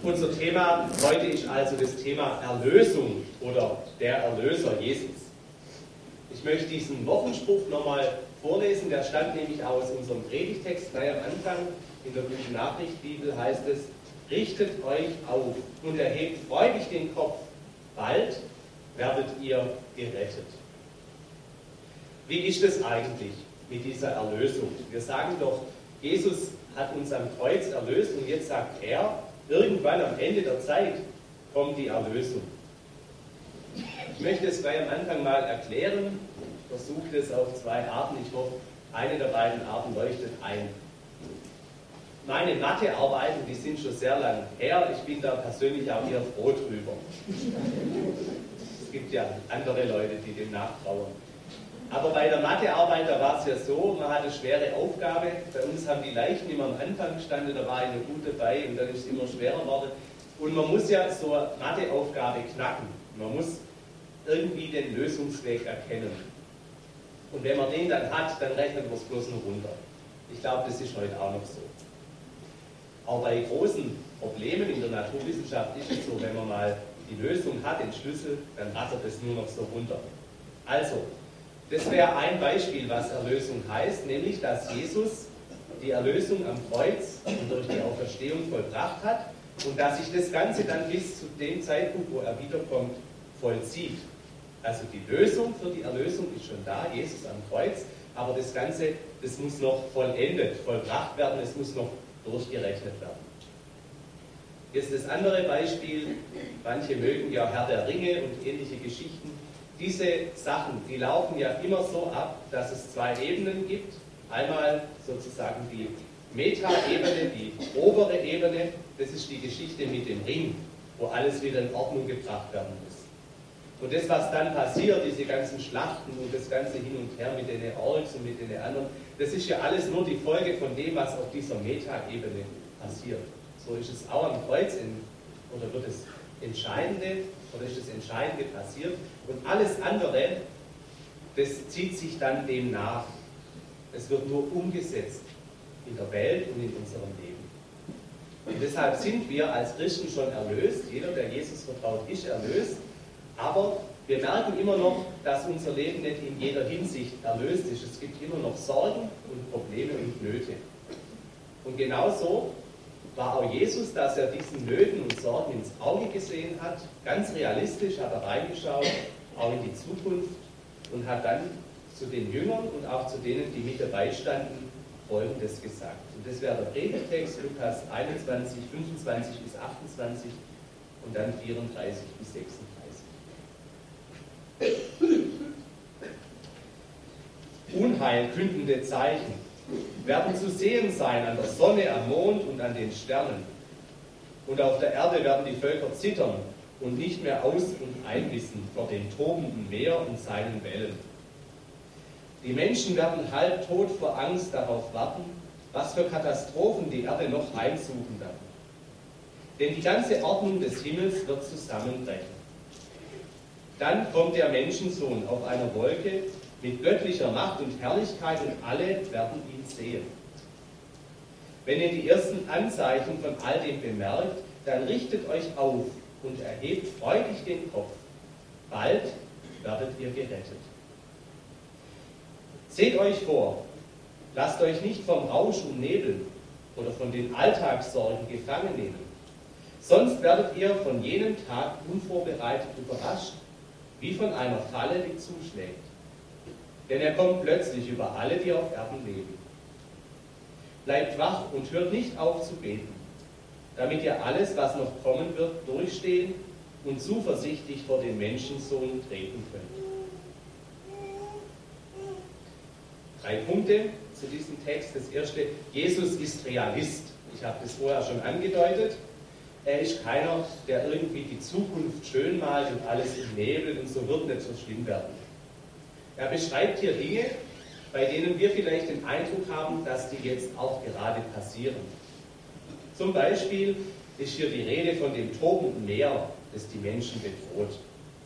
Unser Thema heute ist also das Thema Erlösung oder der Erlöser Jesus. Ich möchte diesen Wochenspruch nochmal vorlesen, der stammt nämlich aus unserem Predigtext gleich am Anfang. In der Gute Nachricht Bibel heißt es: Richtet euch auf und erhebt freudig den Kopf, bald werdet ihr gerettet. Wie ist es eigentlich mit dieser Erlösung? Wir sagen doch, Jesus hat uns am Kreuz erlöst und jetzt sagt er, irgendwann am Ende der Zeit kommt die Erlösung. Ich möchte es gleich am Anfang mal erklären. Ich versuche es auf zwei Arten. Ich hoffe, eine der beiden Arten leuchtet ein. Meine Mathearbeiten, die sind schon sehr lang her. Ich bin da persönlich auch eher froh drüber. Es gibt ja andere Leute, die dem nachtrauern. Aber bei der Mathearbeit, da war es ja so, man hatte eine schwere Aufgabe. Bei uns haben die Leichten immer am Anfang gestanden, da war eine gute dabei und dann ist es immer schwerer geworden. Und man muss ja so eine Matheaufgabe knacken. Man muss irgendwie den Lösungsweg erkennen. Und wenn man den dann hat, dann rechnet man es bloß noch runter. Ich glaube, das ist heute auch noch so. Auch bei großen Problemen in der Naturwissenschaft ist es so, wenn man mal die Lösung hat, den Schlüssel, dann rattert es nur noch so runter. Also, das wäre ein Beispiel, was Erlösung heißt, nämlich, dass Jesus die Erlösung am Kreuz und durch die Auferstehung vollbracht hat und dass sich das Ganze dann bis zu dem Zeitpunkt, wo er wiederkommt, vollzieht. Also die Lösung für die Erlösung ist schon da, Jesus am Kreuz, aber das Ganze, das muss noch vollendet, vollbracht werden, es muss noch durchgerechnet werden. Jetzt das andere Beispiel, manche mögen ja Herr der Ringe und ähnliche Geschichten. Diese Sachen, die laufen ja immer so ab, dass es zwei Ebenen gibt. Einmal sozusagen die Meta-Ebene, die obere Ebene, das ist die Geschichte mit dem Ring, wo alles wieder in Ordnung gebracht werden muss. Und das, was dann passiert, diese ganzen Schlachten und das ganze Hin und Her mit den Orks und mit den anderen, das ist ja alles nur die Folge von dem, was auf dieser Meta-Ebene passiert. So ist es auch am Kreuz, oder wird das Entscheidende passiert. Und alles andere, das zieht sich dann dem nach. Es wird nur umgesetzt in der Welt und in unserem Leben. Und deshalb sind wir als Christen schon erlöst. Jeder, der Jesus vertraut, ist erlöst. Aber wir merken immer noch, dass unser Leben nicht in jeder Hinsicht erlöst ist. Es gibt immer noch Sorgen und Probleme und Nöte. Und genauso war auch Jesus, dass er diesen Nöten und Sorgen ins Auge gesehen hat. Ganz realistisch hat er reingeschaut, auch in die Zukunft, und hat dann zu den Jüngern und auch zu denen, die mit dabei standen, Folgendes gesagt. Und das wäre der Predigtext, Lukas 21, 25 bis 28 und dann 34 bis 36. Unheilkündende Zeichen werden zu sehen sein an der Sonne, am Mond und an den Sternen. Und auf der Erde werden die Völker zittern und nicht mehr aus- und einwissen vor dem tobenden Meer und seinen Wellen. Die Menschen werden halbtot vor Angst darauf warten, was für Katastrophen die Erde noch heimsuchen werden. Denn die ganze Ordnung des Himmels wird zusammenbrechen. Dann kommt der Menschensohn auf einer Wolke mit göttlicher Macht und Herrlichkeit und alle werden ihn sehen. Wenn ihr die ersten Anzeichen von all dem bemerkt, dann richtet euch auf und erhebt freudig den Kopf. Bald werdet ihr gerettet. Seht euch vor, lasst euch nicht vom Rausch und Nebel oder von den Alltagssorgen gefangen nehmen. Sonst werdet ihr von jenem Tag unvorbereitet überrascht, wie von einer Falle, die zuschlägt. Denn er kommt plötzlich über alle, die auf Erden leben. Bleibt wach und hört nicht auf zu beten, damit ihr alles, was noch kommen wird, durchstehen und zuversichtlich vor den Menschensohn treten könnt. 3 Punkte zu diesem Text. Das erste: Jesus ist Realist. Ich habe das vorher schon angedeutet. Er ist keiner, der irgendwie die Zukunft schön malt und alles im Nebel und so wird nicht so schlimm werden. Er beschreibt hier Dinge, bei denen wir vielleicht den Eindruck haben, dass die jetzt auch gerade passieren. Zum Beispiel ist hier die Rede von dem tobenden Meer, das die Menschen bedroht.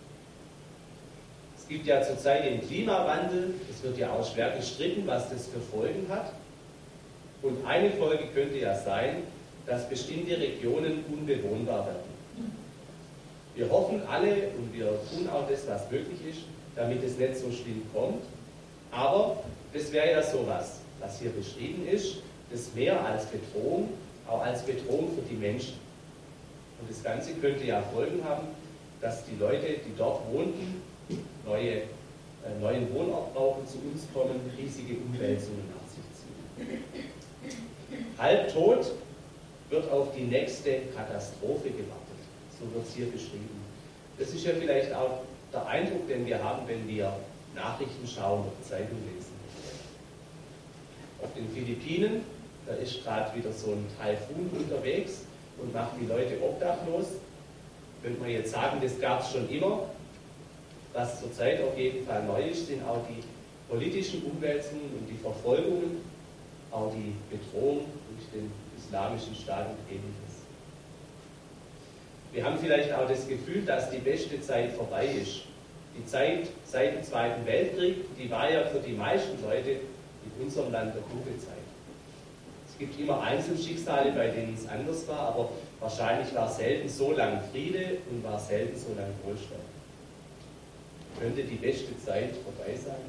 Es gibt ja zurzeit den Klimawandel, es wird ja auch schwer gestritten, was das für Folgen hat. Und eine Folge könnte ja sein, dass bestimmte Regionen unbewohnbar werden. Wir hoffen alle und wir tun auch das, was möglich ist, damit es nicht so schlimm kommt. Aber das wäre ja sowas, was hier beschrieben ist, das mehr als Bedrohung, auch als Bedrohung für die Menschen. Und das Ganze könnte ja Folgen haben, dass die Leute, die dort wohnten, neuen Wohnort brauchen, zu uns kommen, riesige Umwälzungen nach sich ziehen. Halbtot wird auf die nächste Katastrophe gewartet. So wird es hier beschrieben. Das ist ja vielleicht auch der Eindruck, den wir haben, wenn wir Nachrichten schauen oder Zeitung lesen. Auf den Philippinen, da ist gerade wieder so ein Taifun unterwegs und macht die Leute obdachlos. Könnte man jetzt sagen, das gab es schon immer. Was zurzeit auf jeden Fall neu ist, sind auch die politischen Umwälzungen und die Verfolgungen, auch die Bedrohung durch den islamischen Staat und Ähnliches. Wir haben vielleicht auch das Gefühl, dass die beste Zeit vorbei ist. Die Zeit seit dem Zweiten Weltkrieg, die war ja für die meisten Leute in unserem Land eine gute Zeit. Es gibt immer Einzelschicksale, bei denen es anders war, aber wahrscheinlich war selten so lang Friede und war selten so lang Wohlstand. Könnte die beste Zeit vorbei sein?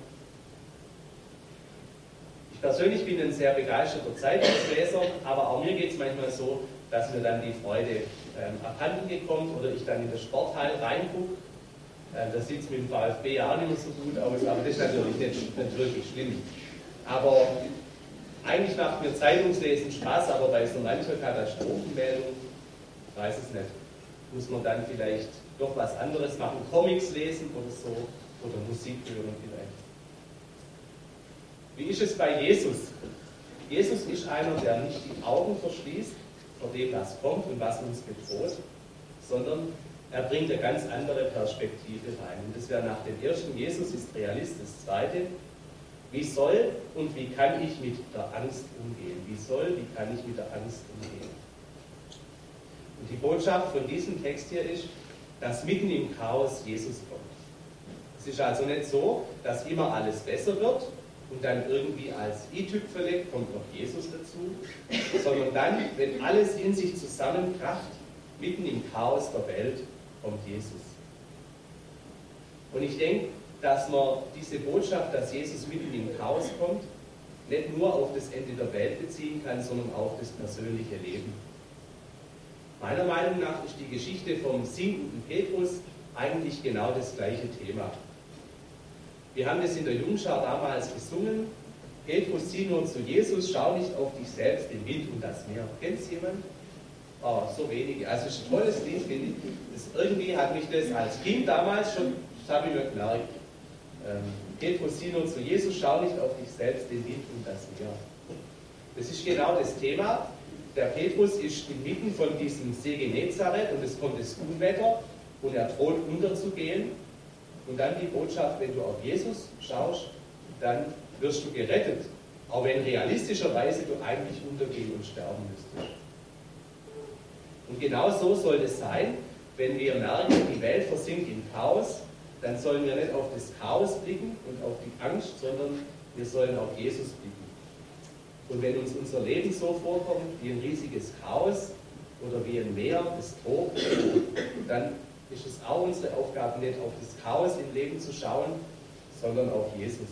Ich persönlich bin ein sehr begeisterter Zeitungsleser, aber auch mir geht es manchmal so, dass mir dann die Freude abhanden gekommen oder ich dann in das Sportteil reingucke. Da sieht es mit dem VfB ja auch nicht mehr so gut aus, aber das ist natürlich nicht wirklich schlimm. Aber eigentlich macht mir Zeitungslesen Spaß, aber bei so mancher Katastrophenmeldung, ich weiß es nicht, muss man dann vielleicht doch was anderes machen, Comics lesen oder so, oder Musik hören vielleicht. Wie ist es bei Jesus? Jesus ist einer, der nicht die Augen verschließt vor dem, was kommt und was uns bedroht, sondern er bringt eine ganz andere Perspektive rein. Und das wäre nach dem ersten, Jesus ist Realist. Das zweite, wie soll und wie kann ich mit der Angst umgehen? Wie kann ich mit der Angst umgehen? Und die Botschaft von diesem Text hier ist, dass mitten im Chaos Jesus kommt. Es ist also nicht so, dass immer alles besser wird und dann irgendwie als i-Tüpfele kommt noch Jesus dazu, sondern dann, wenn alles in sich zusammenkracht, mitten im Chaos der Welt, kommt Jesus. Und ich denke, dass man diese Botschaft, dass Jesus mitten im Chaos kommt, nicht nur auf das Ende der Welt beziehen kann, sondern auch das persönliche Leben. Meiner Meinung nach ist die Geschichte vom sinkenden Petrus eigentlich genau das gleiche Thema. Wir haben das in der Jungschar damals gesungen. Petrus, zieh nur zu Jesus, schau nicht auf dich selbst, den Wind und das Meer. Kennt es jemand? Oh, so wenige. Also es ist ein tolles Lied, finde ich. Irgendwie hat mich das als Kind damals schon, das habe ich mir gemerkt. Petrus, zieh nur zu Jesus, schau nicht auf dich selbst, den Wind und das Meer. Das ist genau das Thema. Der Petrus ist inmitten von diesem See Genezareth und es kommt das Unwetter und er droht unterzugehen. Und dann die Botschaft, wenn du auf Jesus schaust, dann wirst du gerettet. Auch wenn realistischerweise du eigentlich untergehen und sterben müsstest. Und genau so soll es sein, wenn wir merken, die Welt versinkt im Chaos, dann sollen wir nicht auf das Chaos blicken und auf die Angst, sondern wir sollen auf Jesus blicken. Und wenn uns unser Leben so vorkommt wie ein riesiges Chaos oder wie ein Meer, das tobt, dann ist es auch unsere Aufgabe, nicht auf das Chaos im Leben zu schauen, sondern auf Jesus.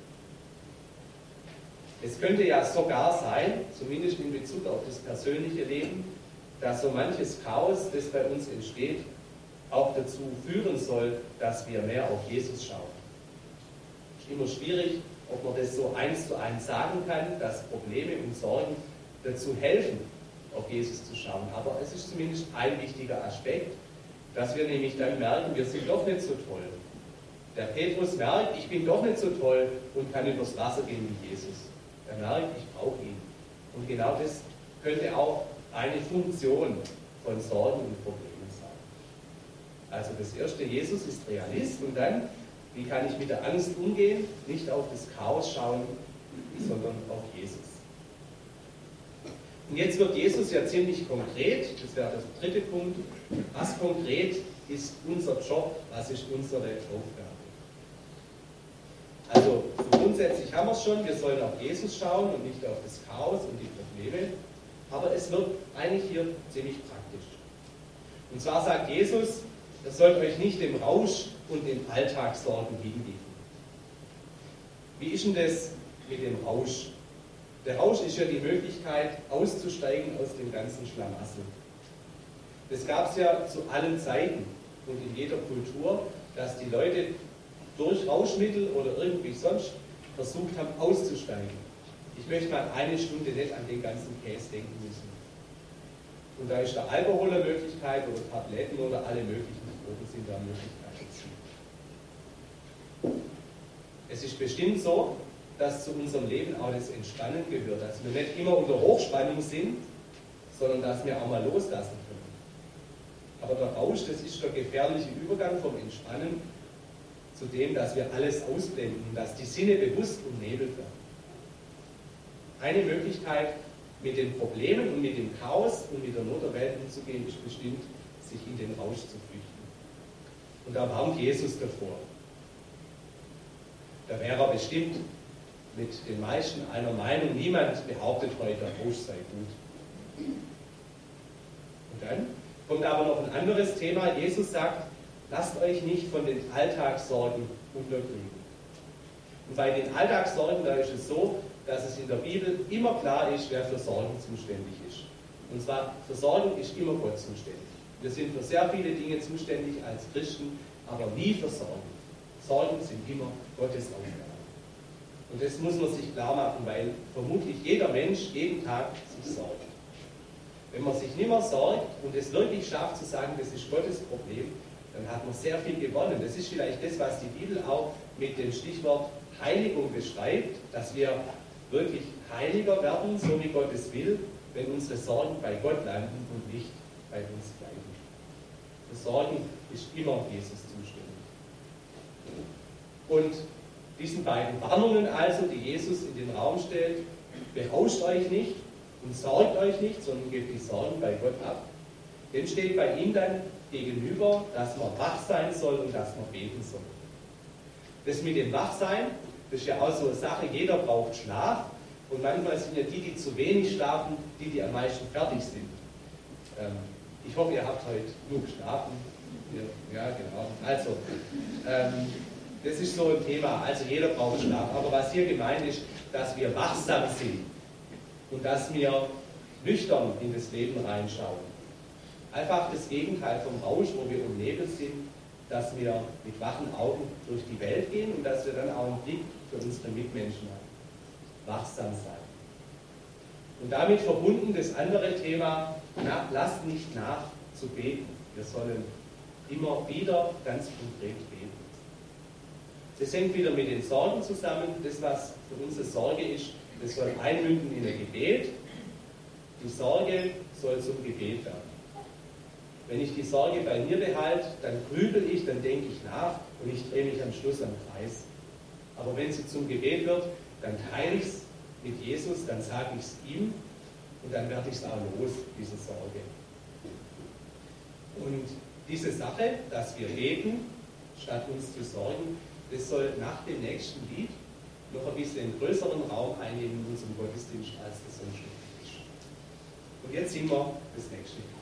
Es könnte ja sogar sein, zumindest in Bezug auf das persönliche Leben, dass so manches Chaos, das bei uns entsteht, auch dazu führen soll, dass wir mehr auf Jesus schauen. Es ist immer schwierig, ob man das so 1:1 sagen kann, dass Probleme und Sorgen dazu helfen, auf Jesus zu schauen. Aber es ist zumindest ein wichtiger Aspekt, dass wir nämlich dann merken, wir sind doch nicht so toll. Der Petrus merkt, ich bin doch nicht so toll und kann übers Wasser gehen wie Jesus. Er merkt, ich brauche ihn. Und genau das könnte auch eine Funktion von Sorgen und Problemen sein. Also das erste, Jesus ist Realist und dann, wie kann ich mit der Angst umgehen? Nicht auf das Chaos schauen, sondern auf Jesus. Und jetzt wird Jesus ja ziemlich konkret, das wäre der dritte Punkt. Was konkret ist unser Job, was ist unsere Aufgabe? Also grundsätzlich haben wir es schon, wir sollen auf Jesus schauen und nicht auf das Chaos und die Probleme. Aber es wird eigentlich hier ziemlich praktisch. Und zwar sagt Jesus, ihr sollt euch nicht dem Rausch und den Alltagssorgen hingeben. Wie ist denn das mit dem Rausch? Der Rausch ist ja die Möglichkeit, auszusteigen aus dem ganzen Schlamassel. Das gab es ja zu allen Zeiten und in jeder Kultur, dass die Leute durch Rauschmittel oder irgendwie sonst versucht haben, auszusteigen. Ich möchte mal eine Stunde nicht an den ganzen Käse denken müssen. Und da ist der Alkohol eine Möglichkeit oder Tabletten oder alle möglichen Drogen sind da Möglichkeiten. Es ist bestimmt so, dass zu unserem Leben auch das Entspannen gehört, dass wir nicht immer unter Hochspannung sind, sondern dass wir auch mal loslassen können. Aber der Rausch, das ist der gefährliche Übergang vom Entspannen zu dem, dass wir alles ausblenden, dass die Sinne bewusst umnebelt werden. Eine Möglichkeit, mit den Problemen und mit dem Chaos und mit der Not der Welt umzugehen, ist bestimmt, sich in den Rausch zu flüchten. Und da warnt Jesus davor. Da wäre er bestimmt mit den meisten einer Meinung, niemand behauptet heute, der Rausch sei gut. Und dann kommt aber noch ein anderes Thema. Jesus sagt, lasst euch nicht von den Alltagssorgen unterkriegen. Und bei den Alltagssorgen, da ist es so, dass es in der Bibel immer klar ist, wer für Sorgen zuständig ist. Und zwar, für Sorgen ist immer Gott zuständig. Wir sind für sehr viele Dinge zuständig als Christen, aber nie für Sorgen. Sorgen sind immer Gottes Aufgabe. Und das muss man sich klar machen, weil vermutlich jeder Mensch jeden Tag sich sorgt. Wenn man sich nicht mehr sorgt und es wirklich schafft zu sagen, das ist Gottes Problem, dann hat man sehr viel gewonnen. Das ist vielleicht das, was die Bibel auch mit dem Stichwort Heiligung beschreibt, dass wir wirklich heiliger werden, so wie Gott es will, wenn unsere Sorgen bei Gott landen und nicht bei uns bleiben. Für Sorgen ist immer Jesus zuständig. Und diesen beiden Warnungen also, die Jesus in den Raum stellt, berauscht euch nicht und sorgt euch nicht, sondern gebt die Sorgen bei Gott ab, dem steht bei ihm dann gegenüber, dass man wach sein soll und dass man beten soll. Das mit dem Wachsein, das ist ja auch so eine Sache, jeder braucht Schlaf und manchmal sind ja die zu wenig schlafen, die am meisten fertig sind. Ich hoffe, ihr habt heute genug geschlafen. Ja, genau. Also, das ist so ein Thema, also jeder braucht Schlaf. Aber was hier gemeint ist, dass wir wachsam sind und dass wir nüchtern in das Leben reinschauen. Einfach das Gegenteil vom Rausch, wo wir umnebelt sind, dass wir mit wachen Augen durch die Welt gehen und dass wir dann auch einen Blick für unsere Mitmenschen haben. Wachsam sein. Und damit verbunden das andere Thema, lasst nicht nach zu beten. Wir sollen immer wieder ganz konkret beten. Das hängt wieder mit den Sorgen zusammen. Das, was für uns eine Sorge ist, das soll einmünden in ein Gebet. Die Sorge soll zum Gebet werden. Wenn ich die Sorge bei mir behalte, dann grübel ich, dann denke ich nach und ich drehe mich am Schluss am Kreis. Aber wenn sie zum Gebet wird, dann teile ich es mit Jesus, dann sage ich es ihm und dann werde ich es auch los, diese Sorge. Und diese Sache, dass wir beten, statt uns zu sorgen, das soll nach dem nächsten Lied noch ein bisschen einen größeren Raum einnehmen in unserem Gottesdienst, als das sonst ist. Und jetzt singen wir das nächste Lied.